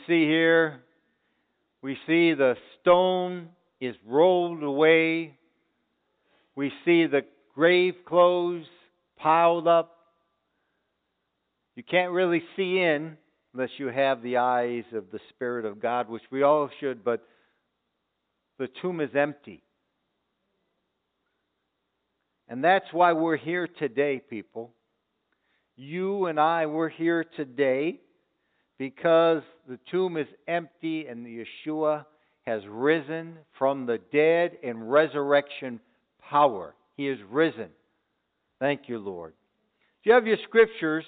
See here, we see the stone is rolled away. We see the grave clothes piled up. You can't really see in unless you have the eyes of the Spirit of God, which we all should, but the tomb is empty. And that's why we're here today, people. You and I, we're here today because the tomb is empty and Yeshua has risen from the dead in resurrection power. He is risen. Thank you, Lord. If you have your scriptures,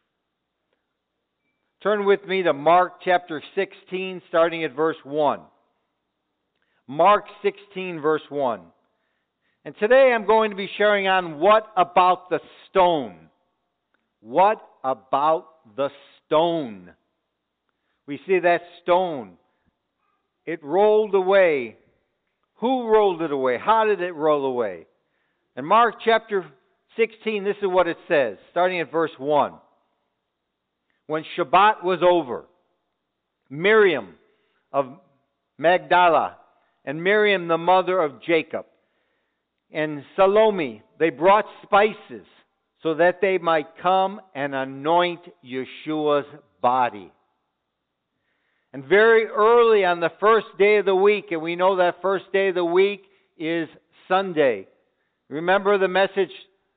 turn with me to Mark chapter 16, starting at verse 1. Mark 16, verse 1. And today I'm going to be sharing on what about the stone. What about the stone? We see that stone. It rolled away. Who rolled it away? How did it roll away? In Mark chapter 16, this is what it says, starting at verse 1. When Shabbat was over, Miriam of Magdala and Miriam the mother of Jacob and Salome, they brought spices so that they might come and anoint Yeshua's body. And very early on the first day of the week, and we know that first day of the week is Sunday. Remember the message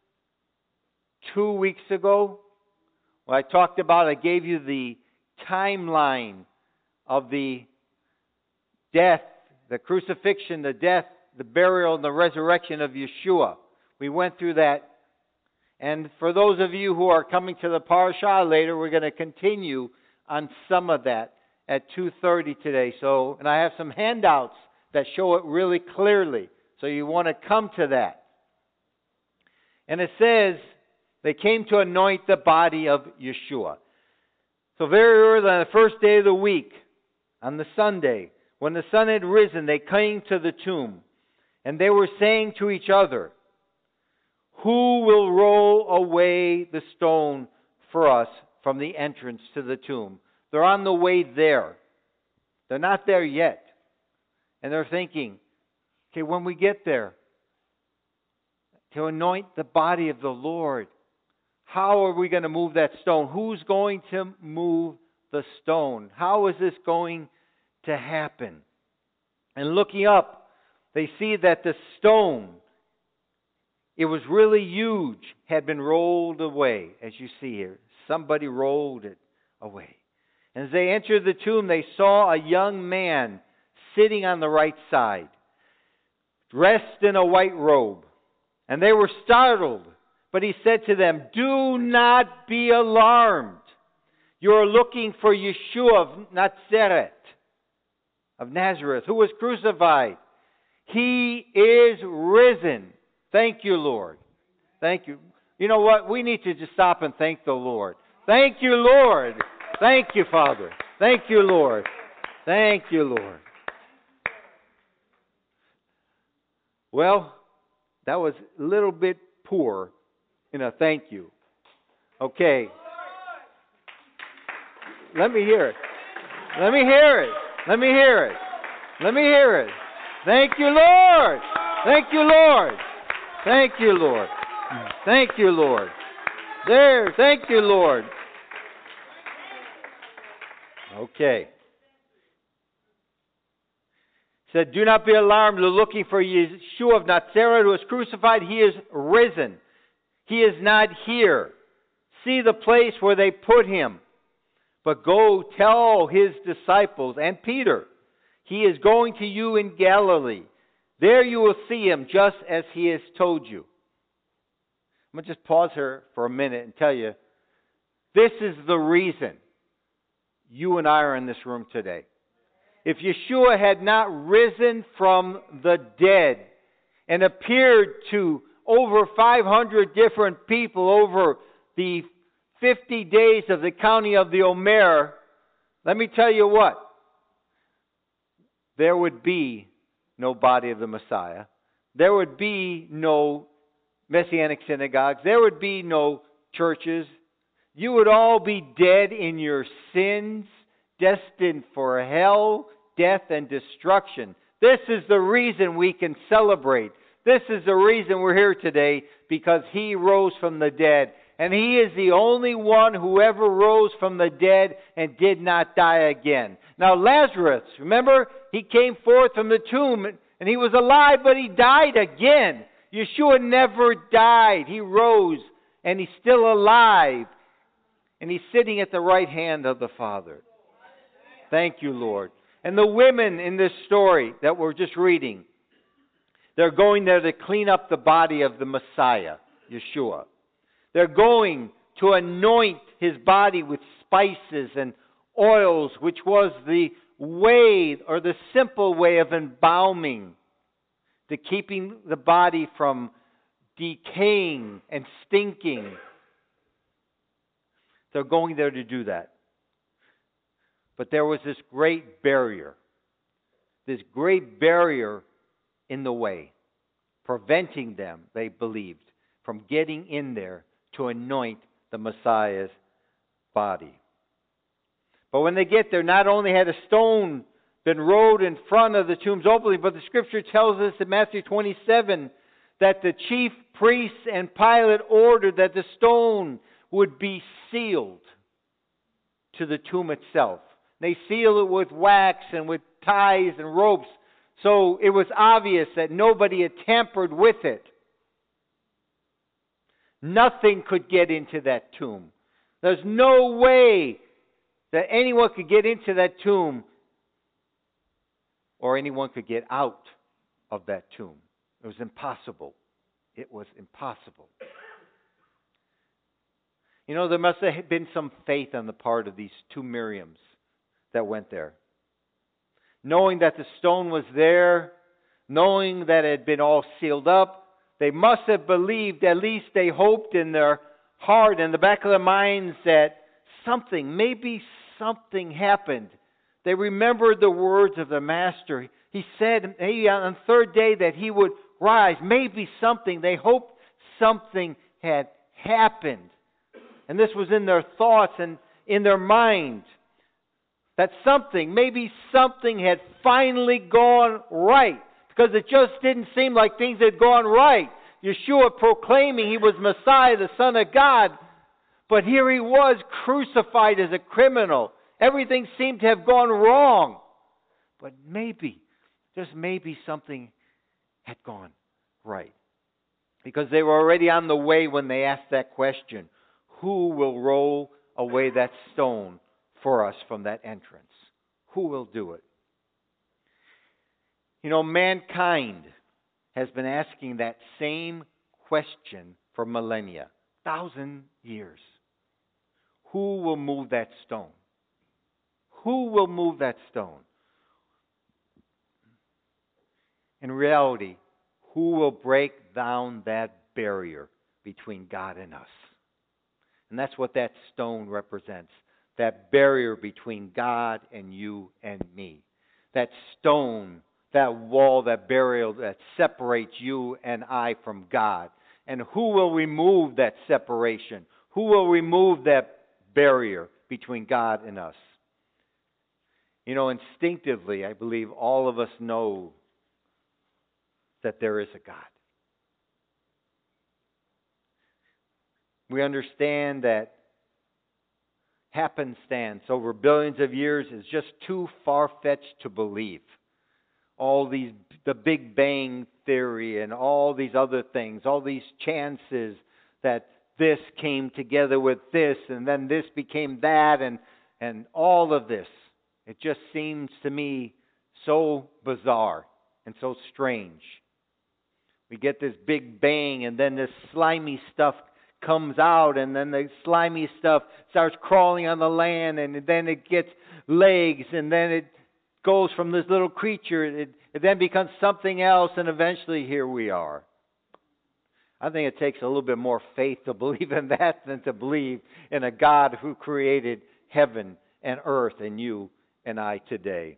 2 weeks ago? Well, I gave you the timeline of the death, the crucifixion, the death, the burial, and the resurrection of Yeshua. We went through that. And for those of you who are coming to the parashah later, we're going to continue on some of that at 2:30 today. And I have some handouts that show it really clearly. So you want to come to that. And it says, they came to anoint the body of Yeshua. So very early on the first day of the week, on the Sunday, when the sun had risen, they came to the tomb. And they were saying to each other, who will roll away the stone for us from the entrance to the tomb? They're on the way there. They're not there yet. And they're thinking, okay, when we get there, to anoint the body of the Lord, how are we going to move that stone? Who's going to move the stone? How is this going to happen? And looking up, they see that the stone, it was really huge, had been rolled away, as you see here. Somebody rolled it away. And as they entered the tomb, they saw a young man sitting on the right side, dressed in a white robe. And they were startled. But he said to them, do not be alarmed. You are looking for Yeshua of Nazareth, who was crucified. He is risen. Thank you, Lord. Thank you. You know what? We need to just stop and thank the Lord. Thank you, Lord. Thank you, Father. Thank you, Lord. Thank you, Lord. Well, that was a little bit poor in a thank you. Okay. Let me hear it. Let me hear it. Let me hear it. Let me hear it. Thank you, Lord. Thank you, Lord. Thank you, Lord. Thank you, Lord. There. Thank you, Lord. Okay. Said, do not be alarmed. You're looking for Yeshua of Nazareth who was crucified. He is risen. He is not here. See the place where they put him. But go tell his disciples and Peter, he is going to you in Galilee. There you will see him just as he has told you. I'm going to just pause here for a minute and tell you, this is the reason you and I are in this room today. If Yeshua had not risen from the dead and appeared to over 500 different people over the 50 days of the county of the Omer, let me tell you what, there would be no body of the Messiah. There would be no Messianic synagogues. There would be no churches. You would all be dead in your sins destined for hell, death, and destruction. This is the reason we can celebrate. This is the reason we're here today, because He rose from the dead. And He is the only one who ever rose from the dead and did not die again. Now Lazarus, remember, he came forth from the tomb and he was alive, but he died again. Yeshua never died. He rose and He's still alive. And He's sitting at the right hand of the Father. Thank you, Lord. And the women in this story that we're just reading, they're going there to clean up the body of the Messiah, Yeshua. They're going to anoint His body with spices and oils, which was the way, or the simple way of embalming, to keeping the body from decaying and stinking. They're going there to do that. But there was this great barrier in the way, preventing them, they believed, from getting in there to anoint the Messiah's body. But when they get there, not only had a stone been rolled in front of the tomb's opening, but the Scripture tells us in Matthew 27 that the chief priests and Pilate ordered that the stone would be sealed to the tomb itself. They sealed it with wax and with ties and ropes, so it was obvious that nobody had tampered with it. Nothing could get into that tomb. There's no way that anyone could get into that tomb or anyone could get out of that tomb. It was impossible. It was impossible. You know, there must have been some faith on the part of these two Miriams that went there. Knowing that the stone was there, knowing that it had been all sealed up, they must have believed, at least they hoped in their heart, in the back of their minds, that maybe something happened. They remembered the words of the Master. He said maybe on the third day that He would rise. Maybe something. They hoped something had happened. And this was in their thoughts and in their mind. That maybe something had finally gone right. Because it just didn't seem like things had gone right. Yeshua proclaiming He was Messiah, the Son of God. But here He was crucified as a criminal. Everything seemed to have gone wrong. But maybe, just maybe, something had gone right. Because they were already on the way when they asked that question. Who will roll away that stone for us from that entrance? Who will do it? You know, mankind has been asking that same question for millennia, 1,000 years. Who will move that stone? Who will move that stone? In reality, who will break down that barrier between God and us? And that's what that stone represents. That barrier between God and you and me. That stone, that wall, that barrier that separates you and I from God. And who will remove that separation? Who will remove that barrier between God and us? You know, instinctively, I believe all of us know that there is a God. We understand that happenstance over billions of years is just too far-fetched to believe. The Big Bang Theory and all these other things, all these chances that this came together with this and then this became that and all of this. It just seems to me so bizarre and so strange. We get this Big Bang and then this slimy stuff comes out, and then the slimy stuff starts crawling on the land, and then it gets legs, and then it goes from this little creature, it then becomes something else, and eventually here we are. I think it takes a little bit more faith to believe in that than to believe in a God who created heaven and earth and you and I today.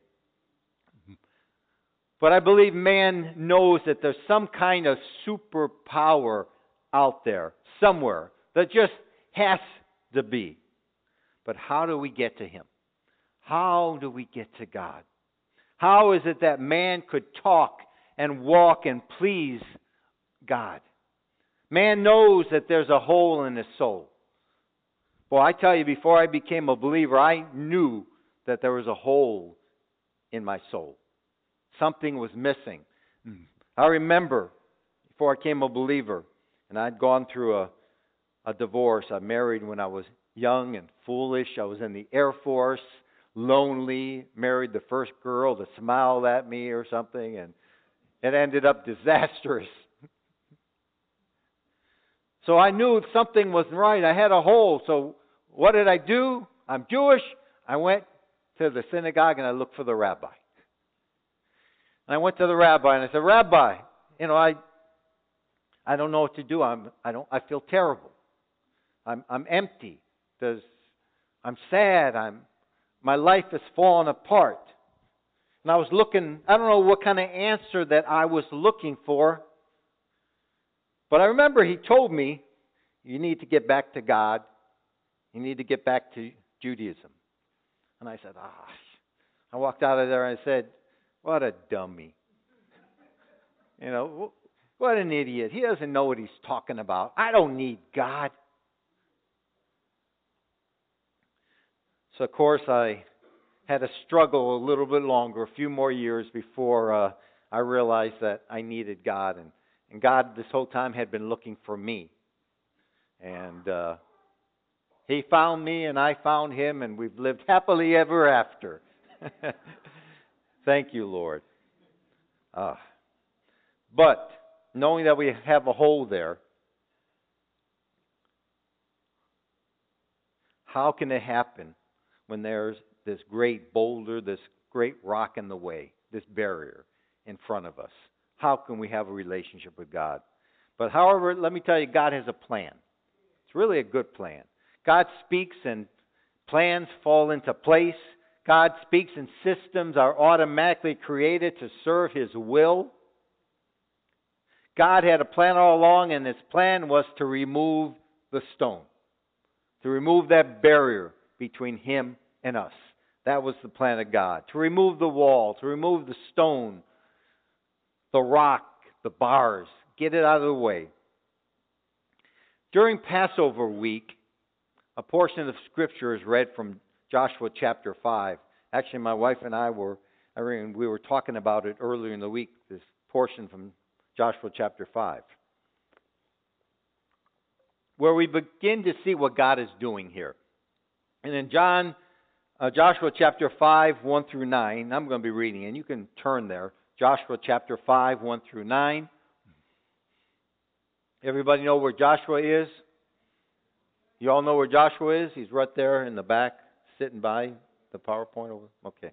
But I believe man knows that there's some kind of superpower out there somewhere that just has to be. But how do we get to Him? How do we get to God? How is it that man could talk and walk and please God? Man knows that there's a hole in his soul. Well, I tell you, before I became a believer, I knew that there was a hole in my soul. Something was missing. I remember before I became a believer, and I'd gone through a divorce. I married when I was young and foolish. I was in the Air Force, lonely, married the first girl that smiled at me or something, and it ended up disastrous. So I knew something wasn't right. I had a hole. So what did I do? I'm Jewish. I went to the synagogue and I looked for the rabbi. And I went to the rabbi and I said, Rabbi, I don't know what to do. I feel terrible. I'm empty. I'm sad. My life has fallen apart. And I was looking, I don't know what kind of answer that I was looking for. But I remember he told me, you need to get back to God. You need to get back to Judaism. And I said, I walked out of there and I said, what a dummy. What an idiot. He doesn't know what he's talking about. I don't need God. So, of course, I had to struggle a little bit longer, a few more years before I realized that I needed God. And God, this whole time, had been looking for me. And He found me, and I found Him, and we've lived happily ever after. Thank you, Lord. But knowing that we have a hole there, how can it happen when there's this great boulder, this great rock in the way, this barrier in front of us? How can we have a relationship with God? But however, let me tell you, God has a plan. It's really a good plan. God speaks and plans fall into place. God speaks and systems are automatically created to serve His will. God had a plan all along, and His plan was to remove the stone, to remove that barrier between Him and us. That was the plan of God. To remove the wall, to remove the stone, the rock, the bars, get it out of the way. During Passover week, a portion of Scripture is read from Joshua chapter 5. Actually, my wife and we were talking about it earlier in the week, this portion from Joshua chapter 5, where we begin to see what God is doing here. And in Joshua chapter 5, 1 through 9, I'm going to be reading, and you can turn there. Joshua chapter 5, 1 through 9. Everybody know where Joshua is? You all know where Joshua is? He's right there in the back, sitting by the PowerPoint over. Okay.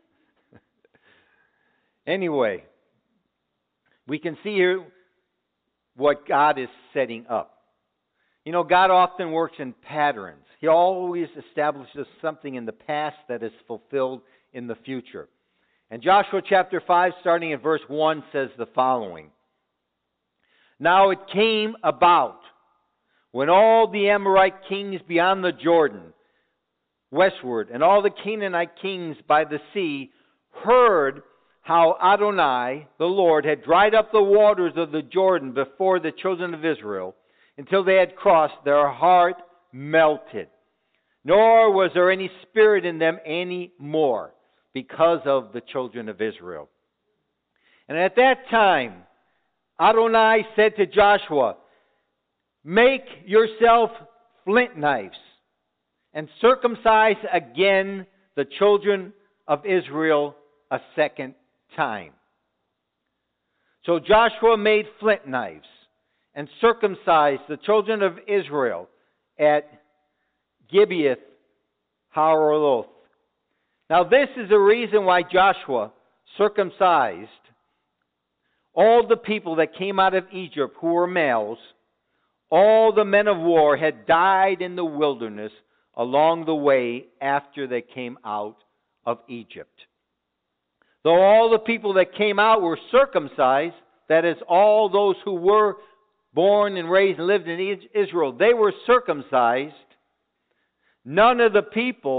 Anyway, we can see here what God is setting up. God often works in patterns. He always establishes something in the past that is fulfilled in the future. And Joshua chapter 5, starting at verse 1, says the following. Now it came about, when all the Amorite kings beyond the Jordan, westward, and all the Canaanite kings by the sea, heard how Adonai, the Lord, had dried up the waters of the Jordan before the children of Israel, until they had crossed, their heart melted. Nor was there any spirit in them any more, because of the children of Israel. And at that time, Adonai said to Joshua, make yourself flint knives, and circumcise again the children of Israel a second time. So Joshua made flint knives and circumcised the children of Israel at Gibeath Haaraloth. Now this is the reason why Joshua circumcised all the people that came out of Egypt who were males. All the men of war had died in the wilderness along the way after they came out of Egypt. Though all the people that came out were circumcised, that is, all those who were born and raised and lived in Israel, they were circumcised. None of the people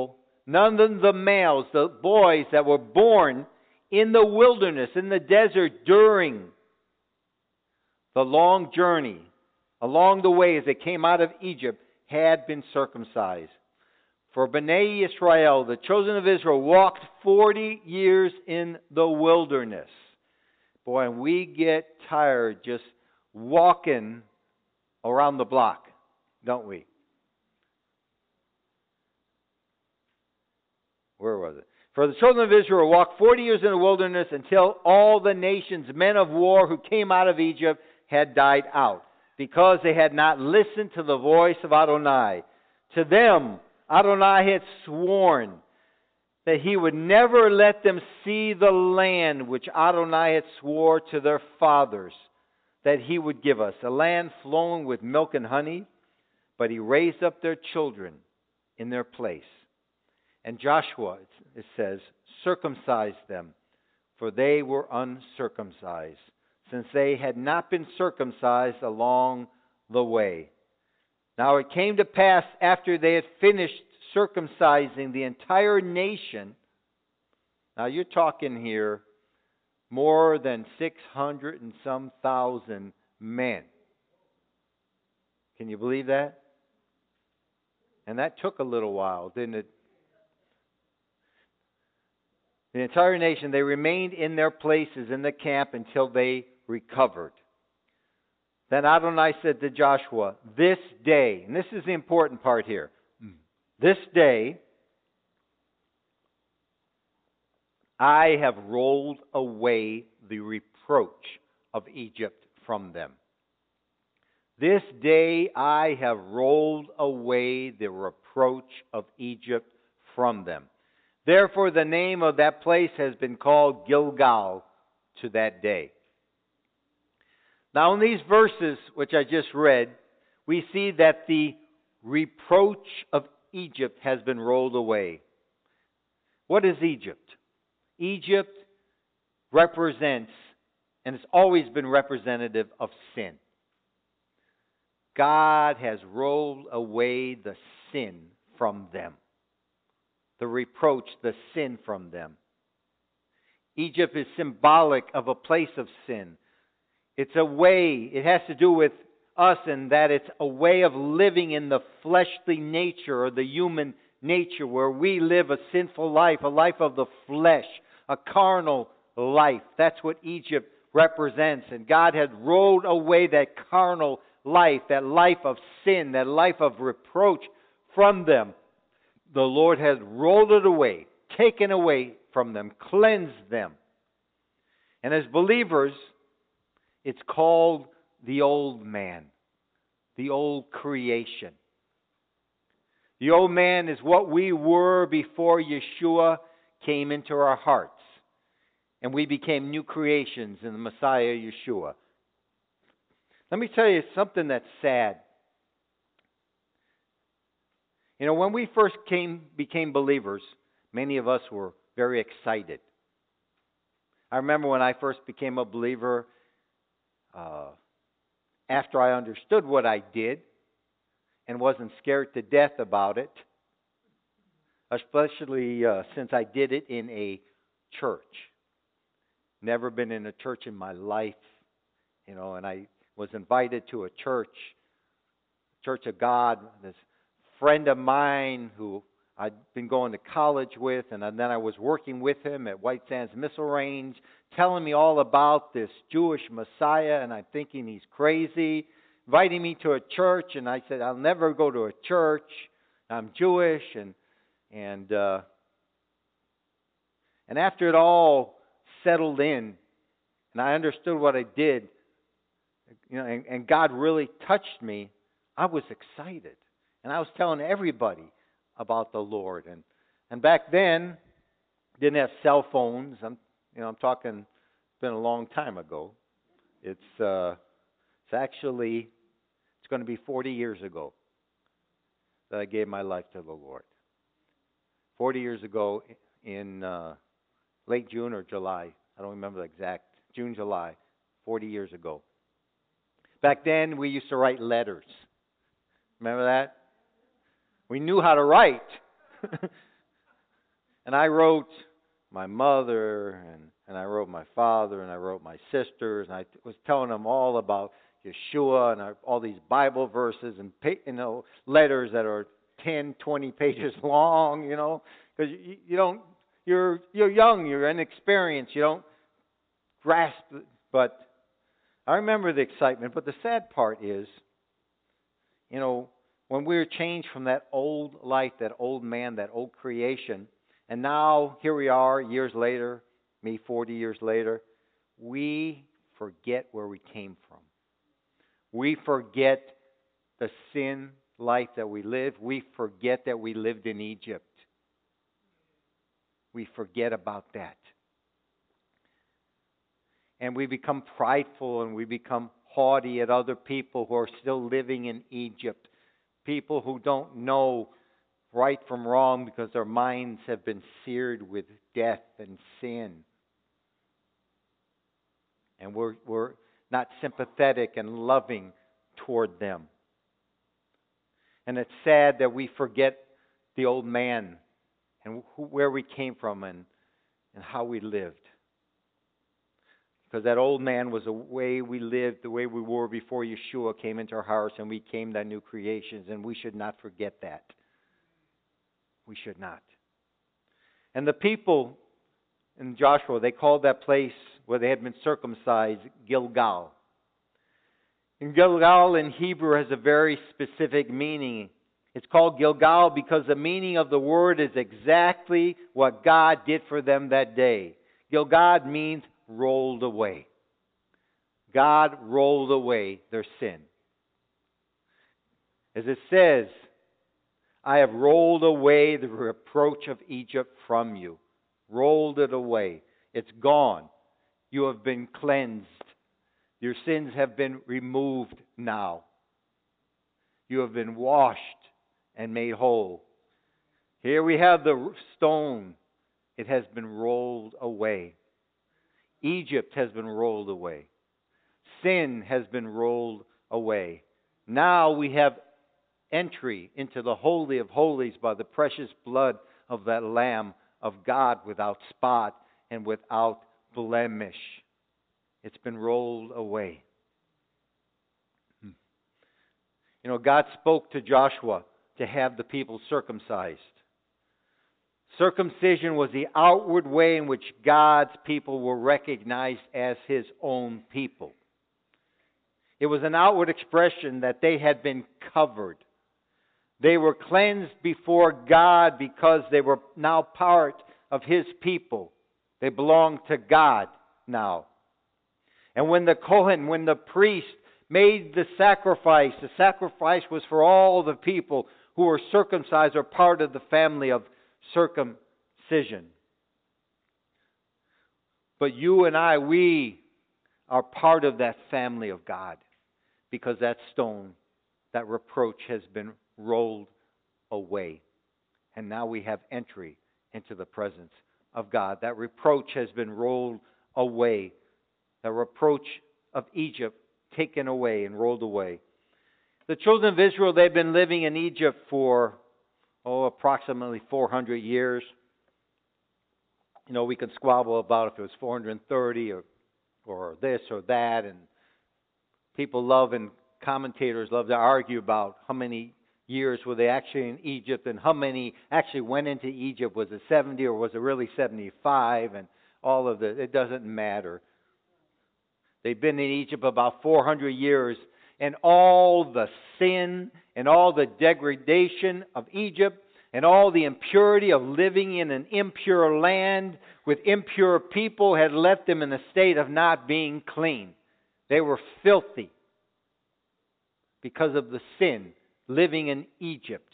None of the males, the boys that were born in the wilderness, in the desert during the long journey, along the way as they came out of Egypt, had been circumcised. For Bnei Israel, the chosen of Israel, walked 40 years in the wilderness. Boy, and we get tired just walking around the block, don't we? Where was it? For the children of Israel walked 40 years in the wilderness until all the nations, men of war who came out of Egypt, had died out, because they had not listened to the voice of Adonai. To them, Adonai had sworn that he would never let them see the land which Adonai had swore to their fathers that he would give us, a land flowing with milk and honey, but he raised up their children in their place. And Joshua, it says, circumcised them, for they were uncircumcised, since they had not been circumcised along the way. Now it came to pass after they had finished circumcising the entire nation. Now you're talking here more than 600 and some thousand men. Can you believe that? And that took a little while, didn't it? The entire nation, they remained in their places in the camp until they recovered. Then Adonai said to Joshua, this day, and this is the important part here, this day I have rolled away the reproach of Egypt from them. This day I have rolled away the reproach of Egypt from them. Therefore the name of that place has been called Gilgal to that day. Now in these verses which I just read, we see that the reproach of Egypt has been rolled away. What is Egypt? Egypt represents, and it's always been representative of sin. God has rolled away the sin from them. The reproach, the sin from them. Egypt is symbolic of a place of sin. It's a way, it has to do with us in that it's a way of living in the fleshly nature or the human nature where we live a sinful life, a life of the flesh, a carnal life. That's what Egypt represents. And God had rolled away that carnal life, that life of sin, that life of reproach from them. The Lord has rolled it away, taken away from them, cleansed them. And as believers, it's called the old man, the old creation. The old man is what we were before Yeshua came into our hearts. And we became new creations in the Messiah Yeshua. Let me tell you something that's sad. You know, when we first became believers, many of us were very excited. I remember when I first became a believer, after I understood what I did and wasn't scared to death about it, especially since I did it in a church. Never been in a church in my life, you know, and I was invited to a church, Church of God. This friend of mine who I'd been going to college with, and then I was working with him at White Sands Missile Range, telling me all about this Jewish Messiah, and I'm thinking he's crazy, inviting me to a church, and I said, I'll never go to a church. I'm Jewish, and after it all settled in, and I understood what I did, you know, and God really touched me, I was excited. And I was telling everybody about the Lord. And back then, didn't have cell phones. I'm talking, it's been a long time ago. It's going to be 40 years ago that I gave my life to the Lord. 40 years ago in late June or July. I don't remember the exact, June, July, 40 years ago. Back then, we used to write letters. Remember that? We knew how to write. And I wrote my mother, and I wrote my father, and I wrote my sisters, and I was telling them all about Yeshua and all these Bible verses and letters that are 10, 20 pages long, because you don't, you're young, you're inexperienced, you don't grasp it. But I remember the excitement. But the sad part is, when we were changed from that old life, that old man, that old creation, and now here we are years later, me 40 years later, we forget where we came from. We forget the sin life that we lived. We forget that we lived in Egypt. We forget about that. And we become prideful and we become haughty at other people who are still living in Egypt. People who don't know right from wrong because their minds have been seared with death and sin. And we're not sympathetic and loving toward them. And it's sad that we forget the old man and where we came from and how we lived. Because that old man was the way we lived, the way we were before Yeshua came into our hearts and we became that new creations. And we should not forget that. We should not. And the people in Joshua, they called that place where they had been circumcised Gilgal. And Gilgal in Hebrew has a very specific meaning. It's called Gilgal because the meaning of the word is exactly what God did for them that day. Gilgal means rolled away. God rolled away their sin. As it says, I have rolled away the reproach of Egypt from you. Rolled it away. It's gone. You have been cleansed. Your sins have been removed now. You have been washed and made whole. Here we have the stone. It has been rolled away. Egypt has been rolled away. Sin has been rolled away. Now we have entry into the Holy of Holies by the precious blood of that Lamb of God without spot and without blemish. It's been rolled away. God spoke to Joshua to have the people circumcised. Circumcision was the outward way in which God's people were recognized as His own people. It was an outward expression that they had been covered. They were cleansed before God because they were now part of His people. They belonged to God now. And when the Kohen, when the priest made the sacrifice was for all the people who were circumcised or part of the family of circumcision. But you and I, we are part of that family of God because that stone, that reproach has been rolled away. And now we have entry into the presence of God. That reproach has been rolled away. The reproach of Egypt taken away and rolled away. The children of Israel, they've been living in Egypt for, approximately 400 years. We can squabble about if it was 430 or this or that. And people love and commentators love to argue about how many years were they actually in Egypt and how many actually went into Egypt. Was it 70 or was it really 75? And all of it doesn't matter. They've been in Egypt about 400 years, and all the sin and all the degradation of Egypt and all the impurity of living in an impure land with impure people had left them in a state of not being clean. They were filthy because of the sin living in Egypt.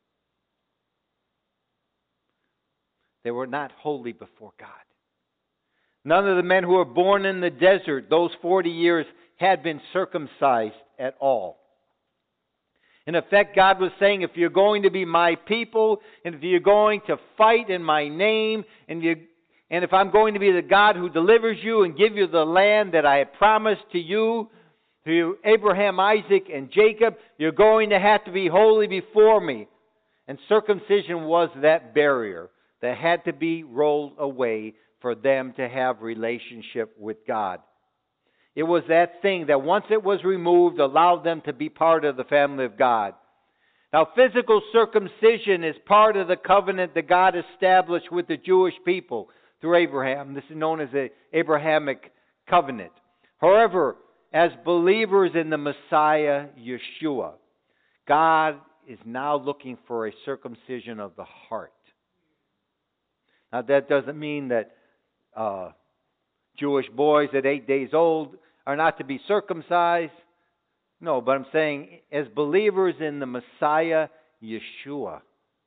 They were not holy before God. None of the men who were born in the desert those 40 years had been circumcised at all. In effect, God was saying, if you're going to be my people, and if you're going to fight in my name, and if I'm going to be the God who delivers you and give you the land that I had promised to you, to Abraham, Isaac, and Jacob, you're going to have to be holy before me. And circumcision was that barrier. that had to be rolled away for them to have relationship with God. It was that thing that once it was removed, allowed them to be part of the family of God. Now, physical circumcision is part of the covenant that God established with the Jewish people through Abraham. This is known as the Abrahamic covenant. However, as believers in the Messiah, Yeshua, God is now looking for a circumcision of the heart. Now, that doesn't mean that Jewish boys at 8 days old are not to be circumcised. No, but I'm saying as believers in the Messiah, Yeshua,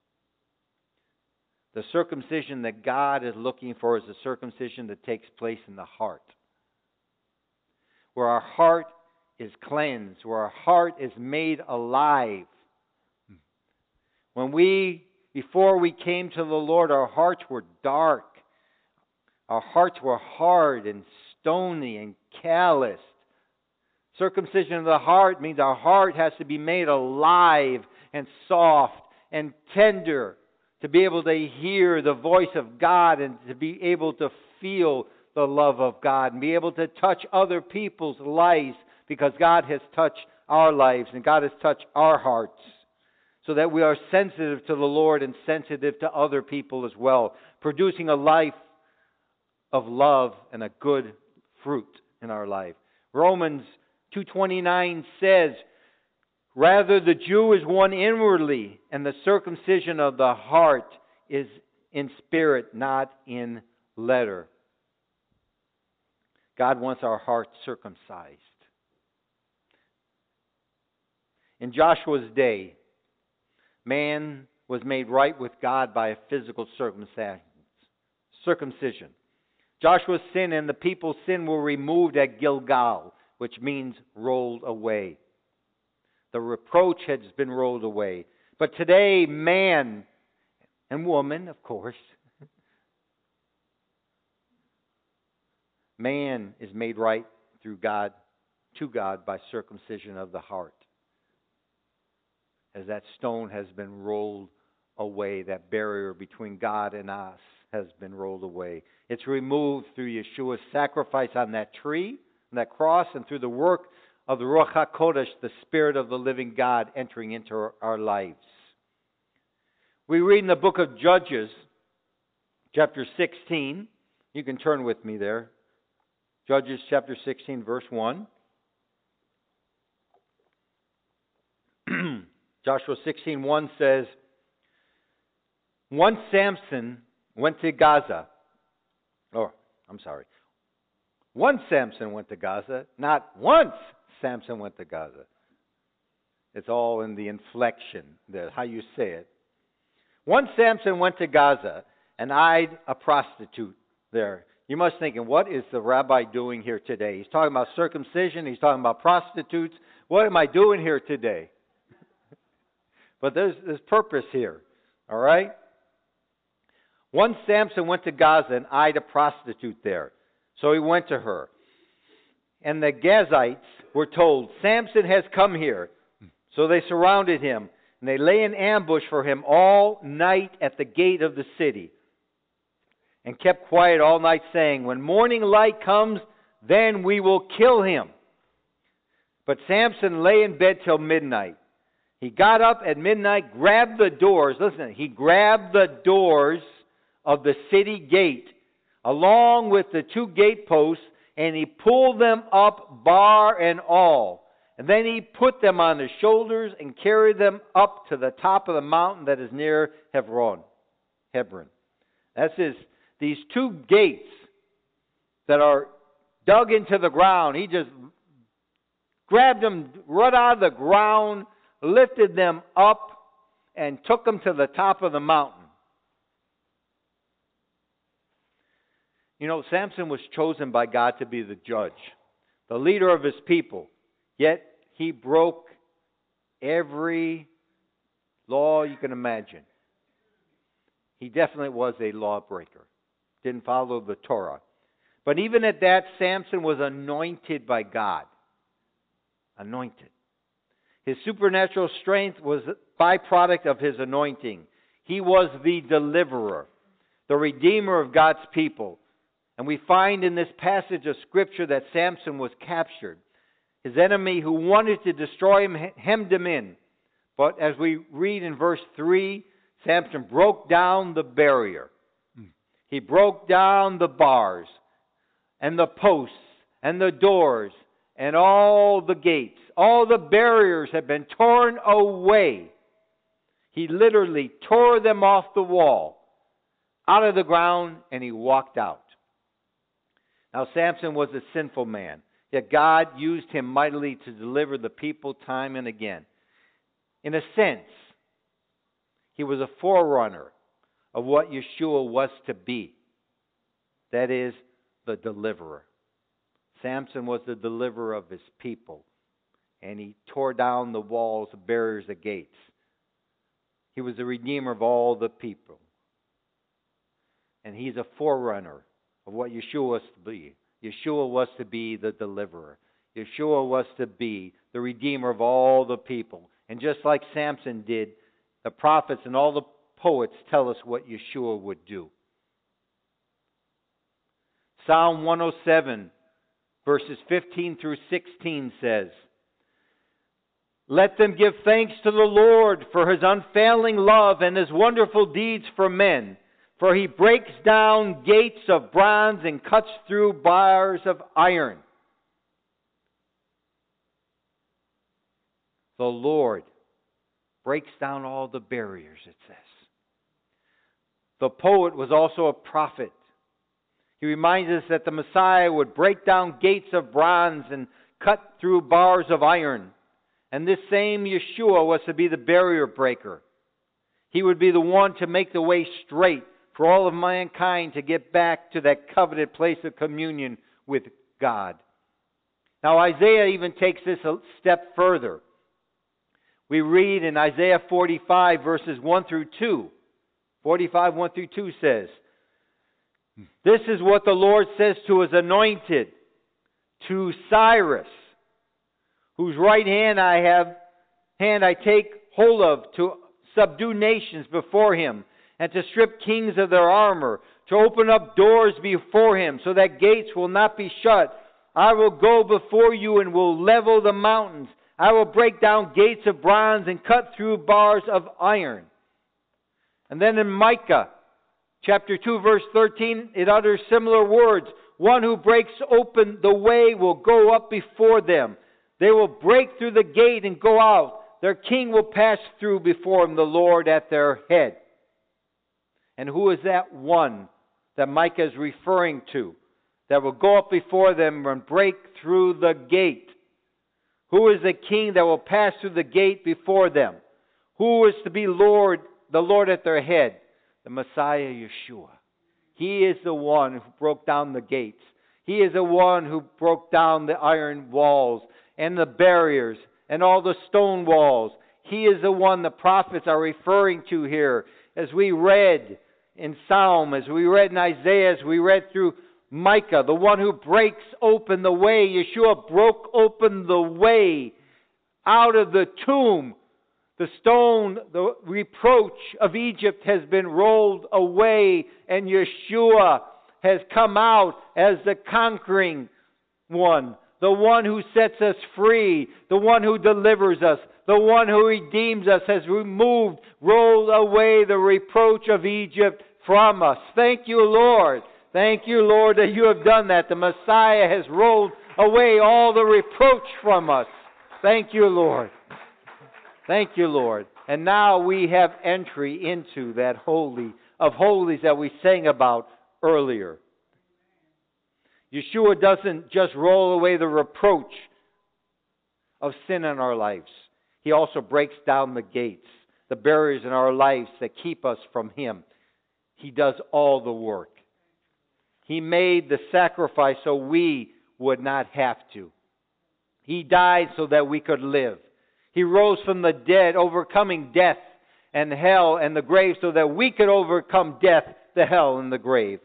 the circumcision that God is looking for is the circumcision that takes place in the heart. Where our heart is cleansed, where our heart is made alive. Before we came to the Lord, our hearts were dark. Our hearts were hard and stony and calloused. Circumcision of the heart means our heart has to be made alive and soft and tender to be able to hear the voice of God and to be able to feel the love of God and be able to touch other people's lives because God has touched our lives and God has touched our hearts so that we are sensitive to the Lord and sensitive to other people as well, producing a life of love and a good fruit in our life. Romans 2:29 says, rather the Jew is one inwardly, and the circumcision of the heart is in spirit, not in letter. God wants our hearts circumcised. In Joshua's day, man was made right with God by a physical circumcision. Joshua's sin and the people's sin were removed at Gilgal, which means rolled away. The reproach has been rolled away. But today, man and woman, of course, man is made right through God, to God, by circumcision of the heart. As that stone has been rolled away, that barrier between God and us has been rolled away. It's removed through Yeshua's sacrifice on that tree, on that cross, and through the work of the Ruach HaKodesh, the Spirit of the living God, entering into our lives. We read in the book of Judges, chapter 16. You can turn with me there. Judges chapter 16, verse 1. Joshua 16:1 says, once Samson went to Gaza. Once Samson went to Gaza, not once Samson went to Gaza. It's all in the inflection, how you say it. Once Samson went to Gaza and eyed a prostitute there. You must be thinking, what is the rabbi doing here today? He's talking about circumcision. He's talking about prostitutes. What am I doing here today? But there's purpose here. All right? Once Samson went to Gaza and eyed a prostitute there. So he went to her. And the Gazites were told, Samson has come here. So they surrounded him. And they lay in ambush for him all night at the gate of the city. And kept quiet all night, saying, when morning light comes, then we will kill him. But Samson lay in bed till midnight. He got up at midnight, grabbed the doors. Listen, he grabbed the doors of the city gate, along with the two gateposts, and he pulled them up, bar and all. And then he put them on his shoulders and carried them up to the top of the mountain that is near Hebron. That's these two gates that are dug into the ground. He just grabbed them right out of the ground, lifted them up, and took them to the top of the mountain. You know, Samson was chosen by God to be the judge, the leader of his people. Yet he broke every law you can imagine. He definitely was a lawbreaker. Didn't follow the Torah. But even at that, Samson was anointed by God. Anointed. His supernatural strength was a byproduct of his anointing. He was the deliverer. the Redeemer of God's people. And we find in this passage of Scripture that Samson was captured. His enemy who wanted to destroy him hemmed him in. But as we read in verse 3, Samson broke down the barrier. He broke down the bars and the posts and the doors and all the gates. All the barriers had been torn away. He literally tore them off the wall, out of the ground, and he walked out. Now Samson was a sinful man, yet God used him mightily to deliver the people time and again. In a sense, he was a forerunner of what Yeshua was to be. That is, the deliverer. Samson was the deliverer of his people, and he tore down the walls, the barriers, the gates. He was the redeemer of all the people. And he's a forerunner of what Yeshua was to be. Yeshua was to be the deliverer. Yeshua was to be the redeemer of all the people. And just like Samson did, the prophets and all the poets tell us what Yeshua would do. Psalm 107, verses 15 through 16 says, "Let them give thanks to the Lord for His unfailing love and His wonderful deeds for men. For He breaks down gates of bronze and cuts through bars of iron." The Lord breaks down all the barriers, it says. The poet was also a prophet. He reminds us that the Messiah would break down gates of bronze and cut through bars of iron. And this same Yeshua was to be the barrier breaker. He would be the one to make the way straight for all of mankind to get back to that coveted place of communion with God. Now Isaiah even takes this a step further. We read in Isaiah 45 verses 1 through 2. 45, 1 through 2 says, "This is what the Lord says to His anointed, to Cyrus, whose right hand I take hold of, to subdue nations before him, and to strip kings of their armor, to open up doors before him, so that gates will not be shut. I will go before you and will level the mountains. I will break down gates of bronze and cut through bars of iron." And then in Micah chapter 2 verse 13, it utters similar words. "One who breaks open the way will go up before them. They will break through the gate and go out. Their king will pass through before him, the Lord at their head." And who is that one that Micah is referring to that will go up before them and break through the gate? Who is the king that will pass through the gate before them? Who is to be the Lord at their head? The Messiah Yeshua. He is the one who broke down the gates. He is the one who broke down the iron walls and the barriers and all the stone walls. He is the one the prophets are referring to here. As we read in Psalm, as we read in Isaiah, as we read through Micah, the one who breaks open the way. Yeshua broke open the way out of the tomb. The stone, the reproach of Egypt has been rolled away, and Yeshua has come out as the conquering one, the one who sets us free, the one who delivers us, the one who redeems us, has rolled away the reproach of Egypt from us. Thank you, Lord. Thank you, Lord, that you have done that. The Messiah has rolled away all the reproach from us. Thank you, Lord. Thank you, Lord. And now we have entry into that Holy of Holies that we sang about earlier. Yeshua doesn't just roll away the reproach of sin in our lives. He also breaks down the gates, the barriers in our lives that keep us from Him. He does all the work. He made the sacrifice so we would not have to. He died so that we could live. He rose from the dead, overcoming death and hell and the grave so that we could overcome death, the hell, and the grave.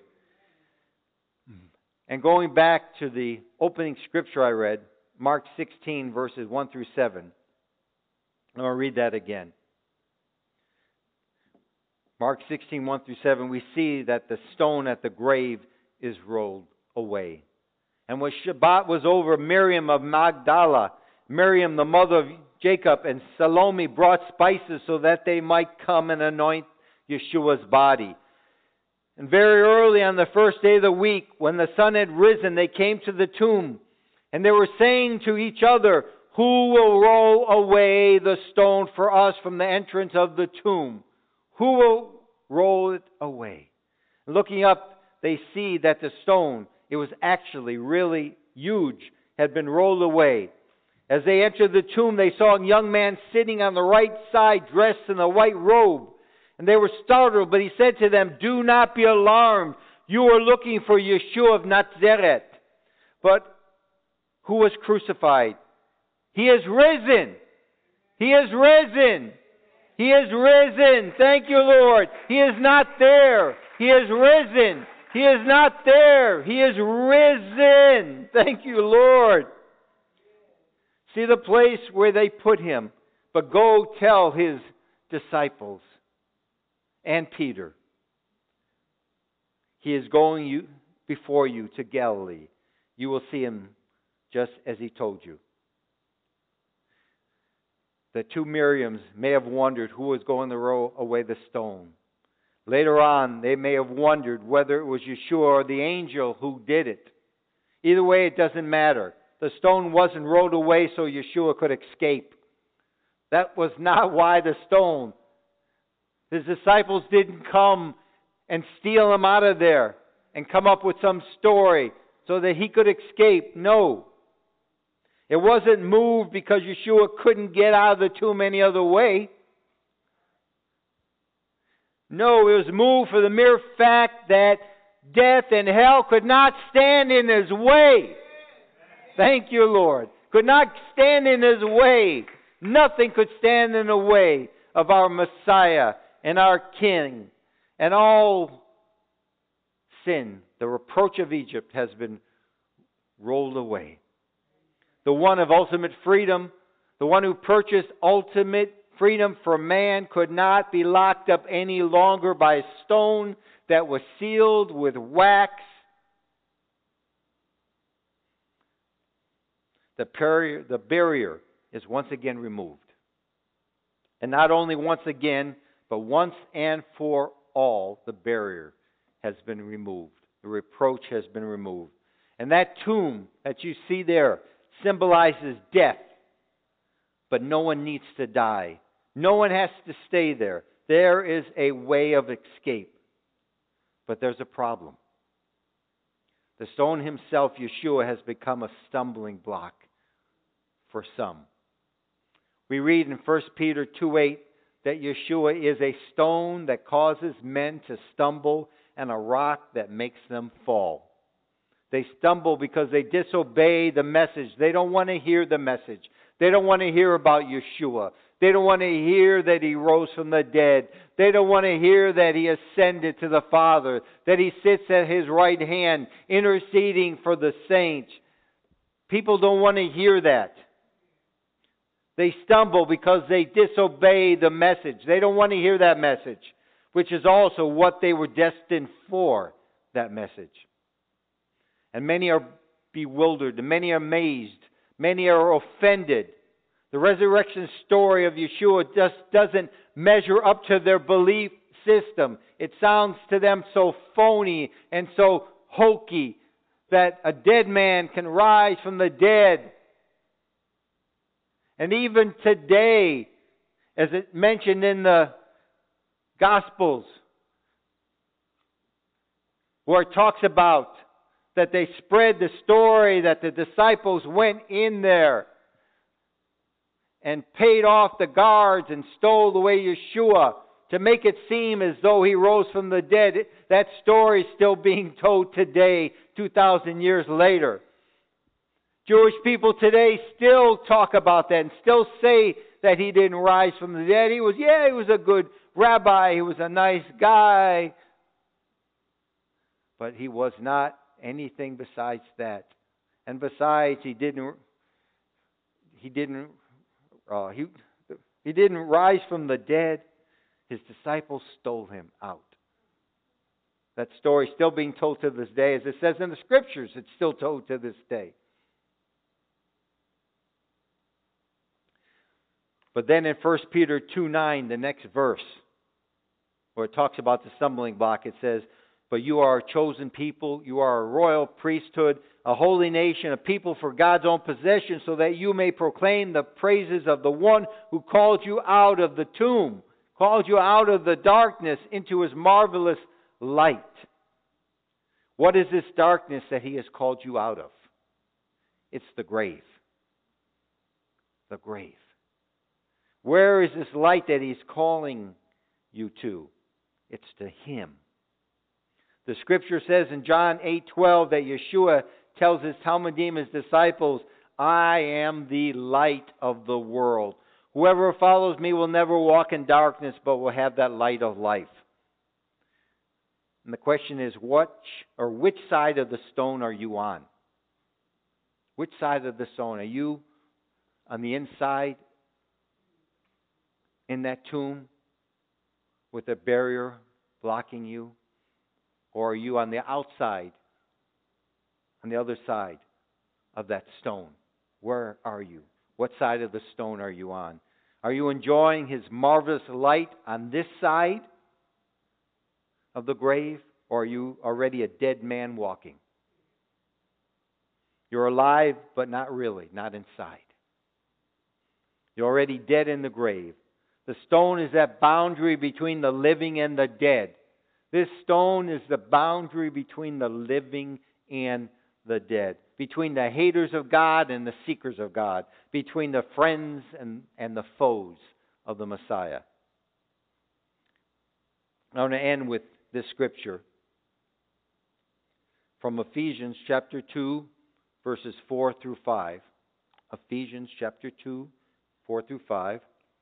And going back to the opening scripture I read, Mark 16, verses 1 through 7. I'm going to read that again. Mark 16, 1 through 7, we see that the stone at the grave is rolled away. And when Shabbat was over, Miriam of Magdala, Miriam the mother of Jacob, and Salome brought spices so that they might come and anoint Yeshua's body. And very early on the first day of the week, when the sun had risen, they came to the tomb. And they were saying to each other, "Who will roll away the stone for us from the entrance of the tomb? Who will roll it away?" Looking up, they see that the stone, it was actually really huge, had been rolled away. As they entered the tomb, they saw a young man sitting on the right side, dressed in a white robe. And they were startled, but he said to them, "Do not be alarmed. You are looking for Yeshua of Nazareth, but who was crucified. He is risen. He is risen. He is risen. Thank you, Lord. He is not there. He is risen. He is not there. He is risen. Thank you, Lord. See the place where they put him, but go tell his disciples and Peter, he is going before you to Galilee. You will see him just as he told you. The two Miriams may have wondered who was going to roll away the stone. Later on, they may have wondered whether it was Yeshua or the angel who did it. Either way, it doesn't matter. The stone wasn't rolled away so Yeshua could escape. That was not why the stone. His disciples didn't come and steal him out of there and come up with some story so that he could escape. No. It wasn't moved because Yeshua couldn't get out of the tomb any other way. No, it was moved for the mere fact that death and hell could not stand in his way. Thank you, Lord. Could not stand in his way. Nothing could stand in the way of our Messiah and our King. And all sin, the reproach of Egypt, has been rolled away. The one of ultimate freedom, the one who purchased ultimate freedom for man, could not be locked up any longer by a stone that was sealed with wax. The barrier is once again removed. And not only once again, but once and for all, the barrier has been removed. The reproach has been removed. And that tomb that you see there symbolizes death. But no one needs to die. No one has to stay there. There is a way of escape. But there's a problem. The stone himself, Yeshua, has become a stumbling block for some. We read in 1 Peter 2:8 that Yeshua is a stone that causes men to stumble and a rock that makes them fall. They stumble because they disobey the message. They don't want to hear the message. They don't want to hear about Yeshua. They don't want to hear that he rose from the dead. They don't want to hear that he ascended to the Father, that he sits at his right hand interceding for the saints. People don't want to hear that. They stumble because they disobey the message. They don't want to hear that message, which is also what they were destined for, that message. And many are bewildered, and many are amazed, many are offended. The resurrection story of Yeshua just doesn't measure up to their belief system. It sounds to them so phony and so hokey that a dead man can rise from the dead. And even today, as it mentioned in the Gospels, where it talks about that they spread the story that the disciples went in there and paid off the guards and stole away Yeshua to make it seem as though he rose from the dead. That story is still being told today, 2,000 years later. Jewish people today still talk about that and still say that he didn't rise from the dead. He was a good rabbi. He was a nice guy. But he was not anything besides that. And besides, he didn't rise from the dead. His disciples stole him out. That story is still being told to this day. As it says in the Scriptures, it's still told to this day. But then in 1 Peter 2:9, the next verse, where it talks about the stumbling block, it says, "But you are a chosen people, you are a royal priesthood, a holy nation, a people for God's own possession, so that you may proclaim the praises of the one who called you out of the tomb, called you out of the darkness into His marvelous light." What is this darkness that He has called you out of? It's the grave. The grave. Where is this light that He's calling you to? It's to Him. The Scripture says in John 8:12 that Yeshua tells his Talmudim, his disciples, "I am the light of the world. Whoever follows me will never walk in darkness, but will have that light of life." And the question is, which side of the stone are you on? Which side of the stone? Are you on the inside in that tomb with a barrier blocking you? Or are you on the outside, on the other side of that stone? Where are you? What side of the stone are you on? Are you enjoying His marvelous light on this side of the grave? Or are you already a dead man walking? You're alive, but not really, not inside. You're already dead in the grave. The stone is that boundary between the living and the dead. This stone is the boundary between the living and the dead, between the haters of God and the seekers of God, between the friends and the foes of the Messiah. I want to end with this scripture from Ephesians chapter 2, verses 4 through 5. Ephesians chapter 2, 4 through 5.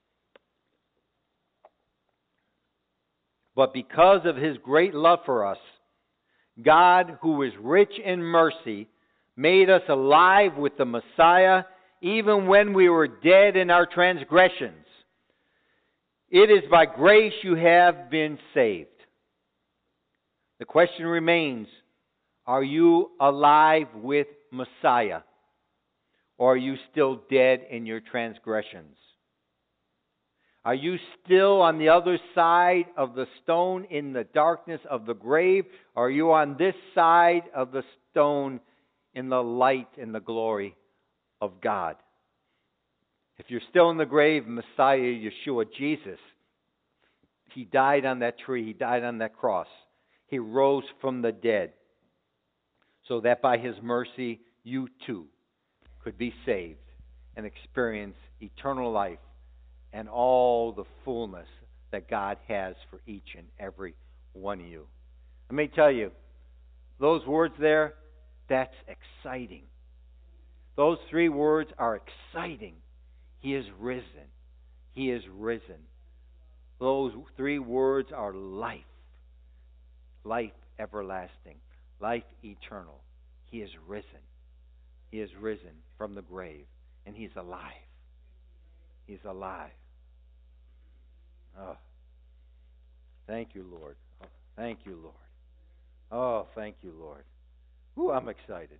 "But because of His great love for us, God, who is rich in mercy, made us alive with the Messiah, even when we were dead in our transgressions. It is by grace you have been saved." The question remains, are you alive with Messiah? Or are you still dead in your transgressions? Are you still on the other side of the stone in the darkness of the grave? Or are you on this side of the stone in the light and the glory of God? If you're still in the grave, Messiah, Yeshua, Jesus, He died on that tree. He died on that cross. He rose from the dead so that by His mercy, you too could be saved and experience eternal life and all the fullness that God has for each and every one of you. Let me tell you, those words there, that's exciting. Those three words are exciting. He is risen. He is risen. Those three words are life. Life everlasting. Life eternal. He is risen. He is risen from the grave. And He's alive. He's alive. Oh, thank you, Lord. Oh, thank you, Lord. Oh, thank you, Lord. Ooh, I'm excited.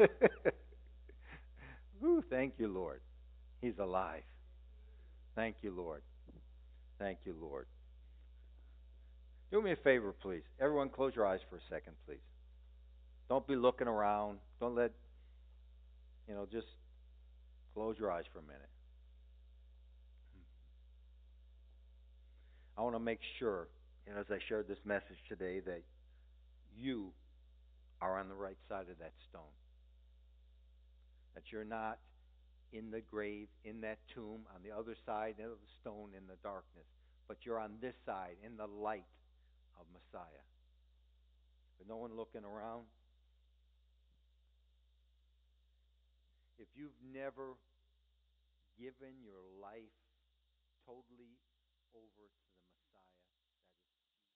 Ooh, thank you, Lord. He's alive. Thank you, Lord. Thank you, Lord. Do me a favor, please. Everyone close your eyes for a second, please. Don't be looking around. Don't let, just close your eyes for a minute. I want to make sure, as I shared this message today, that you are on the right side of that stone. That you're not in the grave, in that tomb, on the other side of the stone in the darkness. But you're on this side, in the light of Messiah. With no one looking around. If you've never given your life totally over